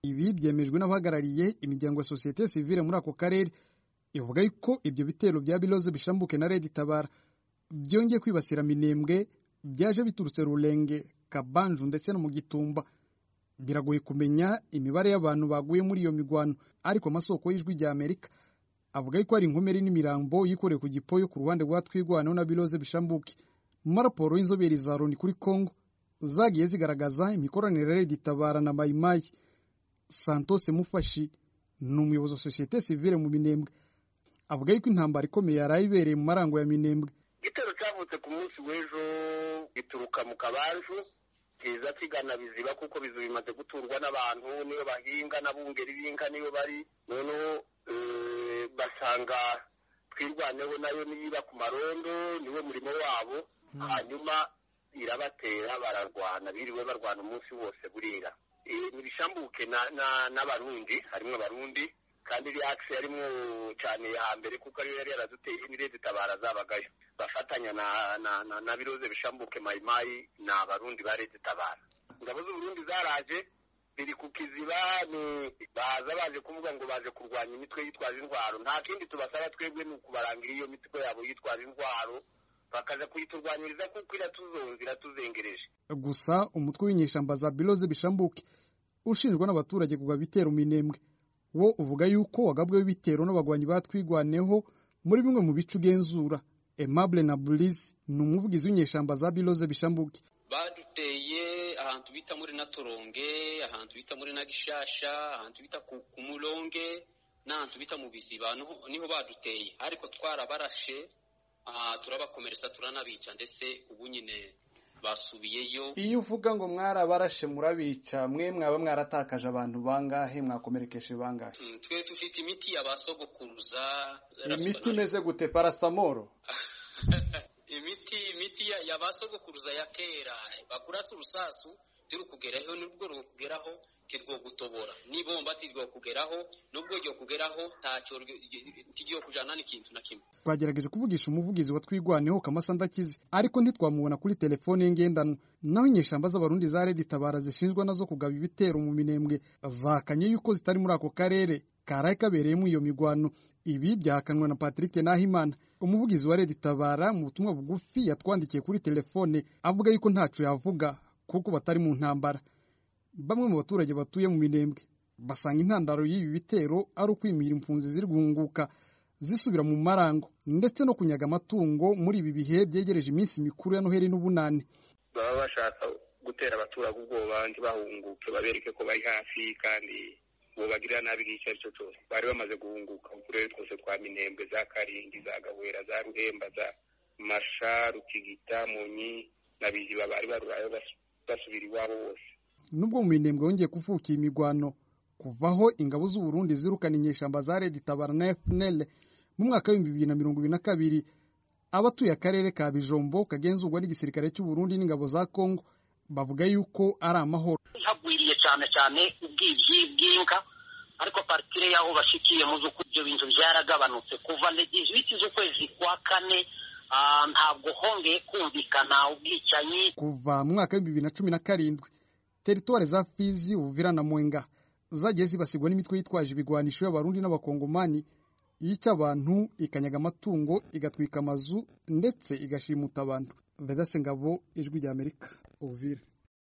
Ibi byemejwe n'abahagarariye imiryango ya societe civile muri ako karere, ivuga yuko ibyo bitero bya Biloze Bishambuke na Red Tabara byongeye kwibasira Minembwe byaje biturutse Rulenge, Kabanju ndetse no mu Gitumba. Biragoye kumenya imibare y'abantu baguye muri iyo migwano, ariko amasoko y'ijwi rya Amerika avuga yuko ari inkomeri n'imirambo yikoreye ku gipoyo ku ruhande rwa Twigwanaho na Biloze Bishambuke. Mu maraporo y'inzobere za Loni kuri Kongo zagiye zigaragaza imikoranire ya Red Tabara na Mai Mai. Santos Mufashi ni umuyobozi wa societe civile mu Minembwe, avuga yuko intambara ikomeye yarayibereye mu marango ya Minembwe. Igitero cyavutse ku munsi w'ejo gituruka mu Kabanju kiza kigana Biziba, kuko Biziba bimaze guturwa n'abantu, niyo bahinga n'abungeri b'inka niyo bari, noneho basanga Twirwaneho nayo niba ku marondo niwe murimo wabo, hanyuma irabatera bararwana, biriwe barwana umunsi wose burira. Nibishambuke n'abarundi, harimo abarundi kandi reaction yarimo cyane ya mbere, kuko ari yari yaraduteye n'irezi tabara zabagayo bafatanya na Biloze Bishambuke Mai Mai na abarundi barezi tabara. Ingabo z'Uburundi zaraje biri ku Kiziba, ni baza baje kuvuga ngo baje kurwanya imitwe yitwaje intwaro. Nta kindi tubasaba twebwe ni ukubarangira iyo mitwe yabo yitwaje intwaro bakaza kuyiturwanyiriza, kuko iratuzengereje. Gusa umutwe w'inyeshamba za Biloze Bishambuke ushinjwa n'abaturage kugaba ibitero Minembwe, wo uvuga yuko wagabweho ibitero n'abagwanyi batwigwaneho muri bimwe mu bice ugenzura. Aimable Nabulizi ni umuvugizi w'inyeshamba za Biloze Bishambuke. Baduteye ahantu bita muri Natoronge, ahantu bita muri Nagishasha, ahantu bita ku Mulonge n'ahantu bita mu Biziba, niho baduteye, ariko twarabarashe turabakomeretsa turanabica, ndetse ubu nyine basubiyeyo. Iyo uvuga ngo mwarabarashe murabica, mwe mwaba mwaratakaje abantu bangahe, mwakomerekeshe bangahe? Twe tufite imiti yabasogokuruza. Imiti imeze gute? Paracetamol? imiti yabasogokuruza ya kera, bakurasa urusasu turi kugeraho, nubwo rugeraho kirwo gutobora, nibomba tirwo kugeraho, nubwo ryo kugeraho ntacyo tigiye kujana n'ikintu na kimwe. Twagerageje kuvugisha umuvugizi wa Twigwaneho Kamasandakizi, ariko ntitwamubona kuri telefone y'ingendanwa. Naho inyeshamba z'abarundi za Red Tabara zishinjwa nazo kugaba ibitero mu Minembwe zakanye yuko zitari muri ako karere karaye kabereyemo iyo migwano. Ibi byahakanwa na Patrick Nahimana, umuvugizi wa Red Tabara. Mu butumwa bugufi yatwandikiye kuri telefone avuga yuko ntaco yavuga kuko batari mu ntambara. Bamwe mu baturage batuye mu Minembwe basanga intandaro y'ibi bitero ari ukwimira impunzi ziri guhunguka zisubira mu marango, ndetse no kunyaga amatungo muri ibi bihe byegereje iminsi mikuru ya Noheli n'Ubunani. Baba bashaka gutera abaturage ubwoba ntibahunguke, babereke ko bari hafi kandi bo bagirira nabi igihe cyo cyose. Bari bamaze guhunguka mu turere twose twa Minembwe, za Karindi, za Gahwera, za Ruhemba, za Masha, Rukigita, Munyi na Biziba, bari barurayo basubira iwabo bose. Nubwo mu Minembwe hongeye kuvuka imigwano kuvaho ingabo z'u Burundi zirukana inyeshamba za Red Tabara na FNL mu mwaka wa 2022, abatuye akarere ka Bijombo kagenzurwa n'igisirikare cy'u Burundi n'ingabo za Kongo bavuga yuko ari amahoro. Hagwiriye cyane ubwivyi bw'inka, ariko partire yaho bashikiye mu zo kubyo bintu byaragabanutse kuva le 18 z'ukwezi kwa kane. Ntabwo hongeye kumvikana ubwicanyi. Kuva mu mwaka wa 2017 teritwari za Fizi, Uvira na Mwenga zagiye zibasigwa n'imitwe yitwaje ibigwanisho y'abarundi n'abakongomani yica abantu, ikanyaga amatungo, igatwika amazu ndetse igashimuta abantu. Vedase Ngabo, Ijwi rya Amerika, Uvira.